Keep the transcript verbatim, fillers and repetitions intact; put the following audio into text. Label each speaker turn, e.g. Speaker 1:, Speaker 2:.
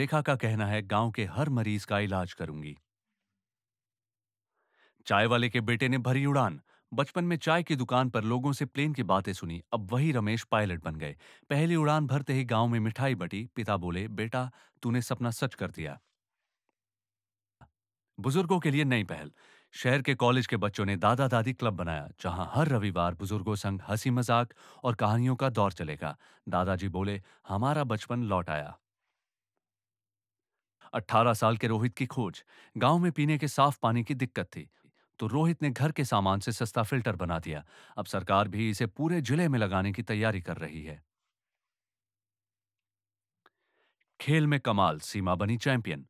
Speaker 1: रेखा का कहना है गांव के हर मरीज का इलाज करूंगी। चाय वाले के बेटे ने भरी उड़ान। बचपन में चाय की दुकान पर लोगों से प्लेन की बातें सुनी, अब वही रमेश पायलट बन गए। पहली उड़ान भरते ही गांव में मिठाई बटी। पिता बोले, बेटा तूने सपना सच कर दिया। बुजुर्गों के लिए नई पहल। शहर के कॉलेज के बच्चों ने दादा दादी क्लब बनाया, जहां हर रविवार बुजुर्गों संग हंसी मजाक और कहानियों का दौर चलेगा। दादाजी बोले, हमारा बचपन लौट आया। अठारह साल के रोहित की खोज। गांव में पीने के साफ पानी की दिक्कत थी, तो रोहित ने घर के सामान से सस्ता फिल्टर बना दिया। अब सरकार भी इसे पूरे जिले में लगाने की तैयारी कर रही है। खेल में कमाल, सीमा बनी चैंपियन।